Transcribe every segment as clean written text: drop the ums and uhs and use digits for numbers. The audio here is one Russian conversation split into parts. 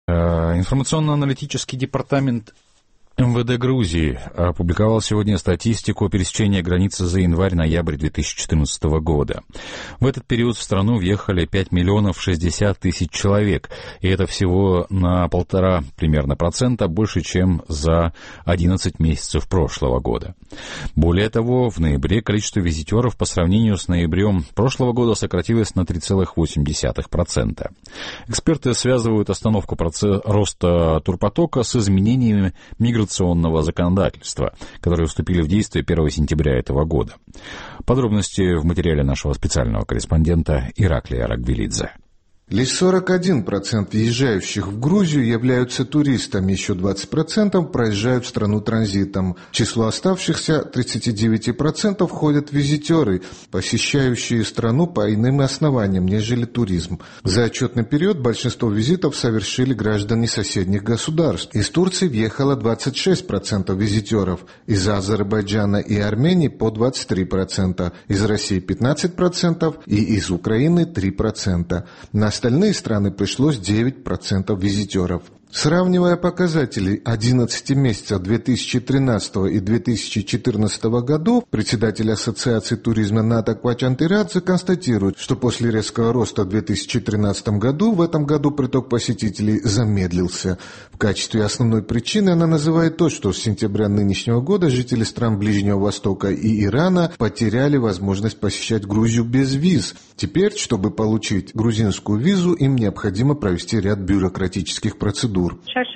Информационно-аналитический департамент МВД Грузии опубликовал сегодня статистику пересечения границы за январь-ноябрь 2014 года. В этот период в страну въехали 5 миллионов 60 тысяч человек, и это всего на 1,5 примерно процента больше, чем за 11 месяцев прошлого года. Более того, в ноябре количество визитеров по сравнению с ноябрем прошлого года сократилось на 3,8%. Эксперты связывают остановку роста турпотока с изменениями миграционного законодательства, которые вступили в действие 1 сентября этого года. Подробности в материале нашего специального корреспондента Ираклия Рагвелидзе. Лишь 41% въезжающих в Грузию являются туристами, еще 20% проезжают в страну транзитом. В число оставшихся 39% входят визитеры, посещающие страну по иным основаниям, нежели туризм. За отчетный период большинство визитов совершили граждане соседних государств. Из Турции въехало 26% визитеров, из Азербайджана и Армении по 23%, из России 15% и из Украины 3%. На остальные страны пришлось 9% визитеров. Сравнивая показатели 11 месяцев 2013 и 2014 годов, председатель Ассоциации туризма Натак Вачантирадзе констатирует, что после резкого роста в 2013 году в этом году приток посетителей замедлился. В качестве основной причины она называет то, что с сентября нынешнего года жители стран Ближнего Востока и Ирана потеряли возможность посещать Грузию без виз. Теперь, чтобы получить грузинскую визу, им необходимо провести ряд бюрократических процедур.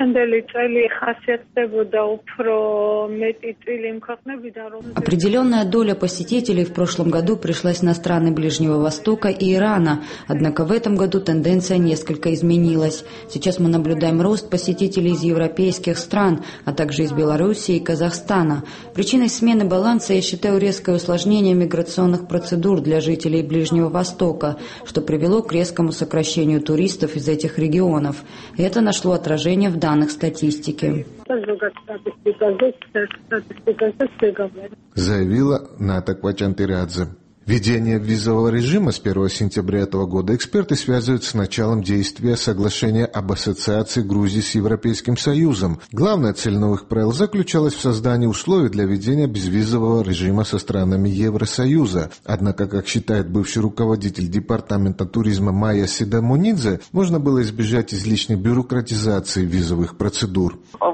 Определенная доля посетителей в прошлом году пришлась на страны Ближнего Востока и Ирана, однако в этом году тенденция несколько изменилась. Сейчас мы наблюдаем рост посетителей из европейских стран, а также из Белоруссии и Казахстана. Причиной смены баланса я считаю резкое усложнение миграционных процедур для жителей Ближнего Востока, что привело к резкому сокращению туристов из этих регионов. И это нашло отражение в данных статистики. Заявила Натак Вачантирадзе. Введение визового режима с 1 сентября этого года эксперты связывают с началом действия соглашения об ассоциации Грузии с Европейским Союзом. Главная цель новых правил заключалась в создании условий для введения безвизового режима со странами Евросоюза. Однако, как считает бывший руководитель департамента туризма Майя Сидамонидзе, можно было избежать излишней бюрократизации визовых процедур.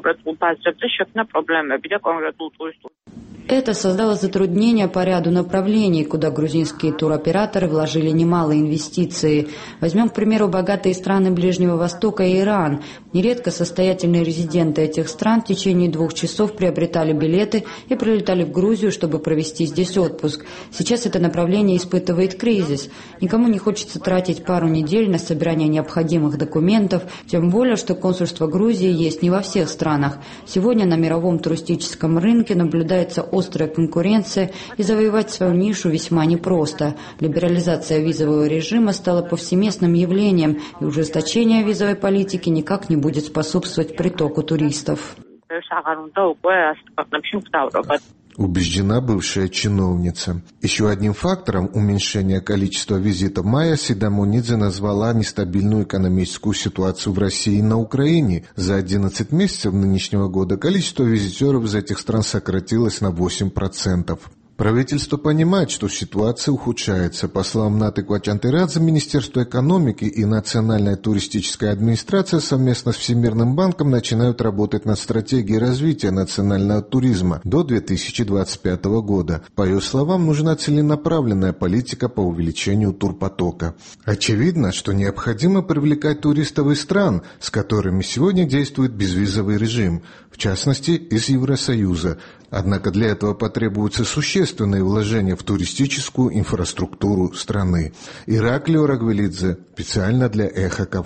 Это создало затруднения по ряду направлений, куда грузинские туроператоры вложили немалые инвестиции. Возьмем, к примеру, богатые страны Ближнего Востока и Иран. Нередко состоятельные резиденты этих стран в течение 2 часов приобретали билеты и прилетали в Грузию, чтобы провести здесь отпуск. Сейчас это направление испытывает кризис. Никому не хочется тратить пару недель на собирание необходимых документов, тем более, что консульство Грузии есть не во всех странах. Сегодня на мировом туристическом рынке наблюдается острая конкуренция, и завоевать свою нишу весьма непросто. Либерализация визового режима стала повсеместным явлением, и ужесточение визовой политики никак не будет способствовать притоку туристов. Убеждена бывшая чиновница. Еще одним фактором уменьшения количества визитов Майя Сидамонидзе назвала нестабильную экономическую ситуацию в России и на Украине. За 11 месяцев нынешнего года количество визитеров из этих стран сократилось на 8%. Правительство понимает, что ситуация ухудшается. По словам Натак Вачантирадзе, Министерство экономики и Национальная туристическая администрация совместно с Всемирным банком начинают работать над стратегией развития национального туризма до 2025 года. По ее словам, нужна целенаправленная политика по увеличению турпотока. Очевидно, что необходимо привлекать туристов из стран, с которыми сегодня действует безвизовый режим, в частности, из Евросоюза. Однако для этого потребуются существенные вложения в туристическую инфраструктуру страны. Ираклио Рагвелидзе, специально для Эхо Кавказа.